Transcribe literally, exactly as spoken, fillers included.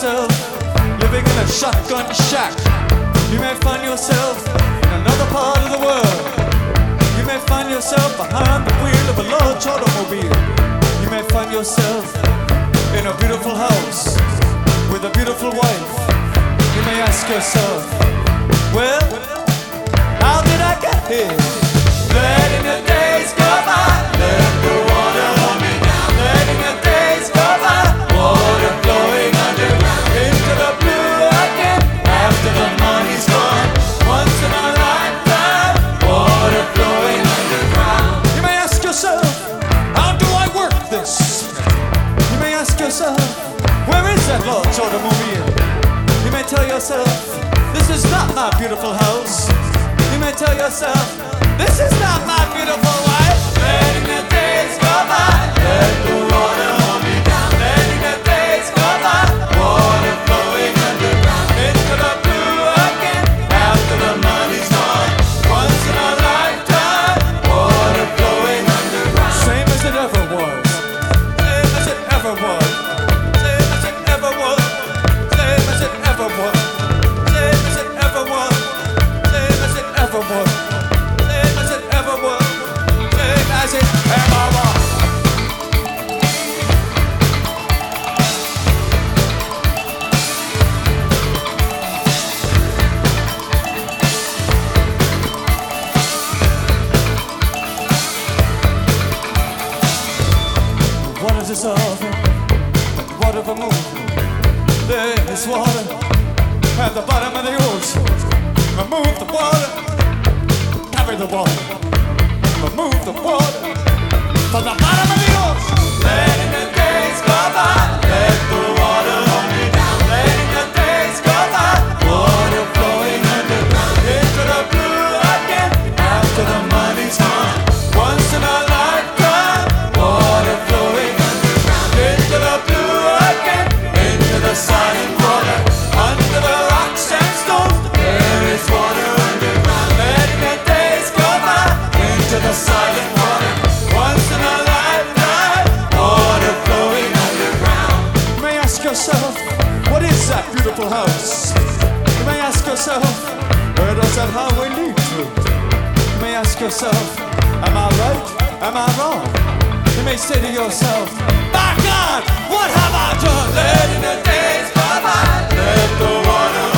yourself living in a shotgun shack. You may find yourself in another part of the world. You may find yourself behind the wheel of a large automobile. You may find yourself in a beautiful house with a beautiful wife. You may ask yourself, well, how did I get here? Letting the days go by, let the water hold me down. Letting the days go by, water flowing underground into the blue again. After the money's gone, once in a lifetime, water flowing underground. You may ask yourself, how do I work this? You may ask yourself, where is that large automobile? You may tell yourself, this is not my beautiful house. You may tell yourself, this is not my beautiful wife. Letting the days go by, let the water hold me down. Letting the days go by, water flowing underground into the blue again. After the money's gone, once in a lifetime, water flowing underground. Same as it ever was, same as it ever was, same as it ever was, same as it ever was, same as it ever was, same as it ever was. As it ever was. What is this of? What of a moon? There is water at the bottom of the ocean. Remove the water, carry the water. Remove the water from the bottom of the ocean. Letting the days go by, let the water hold me down. Letting the days go by, water flowing underground into the blue again. After the money's gone, once in a lifetime, water flowing underground into the blue again, into the silent water, under the rocks and stones. There is water underground. Letting the days go by into the silent water, once in a lifetime, water flowing underground. You may ask yourself, what is that beautiful house? You may ask yourself, where does that highway lead to? You may ask yourself, am I right? Am I wrong? You may say to yourself, my God, what have I done? Letting the days go by, let the water